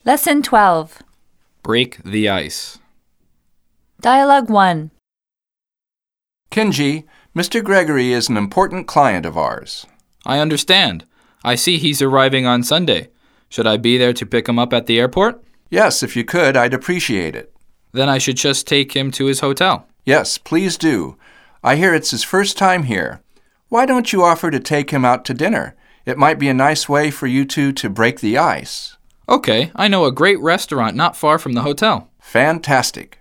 Lesson 12. Break the ice. Dialogue 1. Kenji, Mr. Gregory is an important client of ours. I understand. I see he's arriving on Sunday. Should I be there to pick him up at the airport? Yes, if you could, I'd appreciate it. Then I should just take him to his hotel. Yes, please do. I hear it's his first time here. Why don't you offer to take him out to dinner? It might be a nice way for you two to break the ice. Okay, I know a great restaurant not far from the hotel. Fantastic.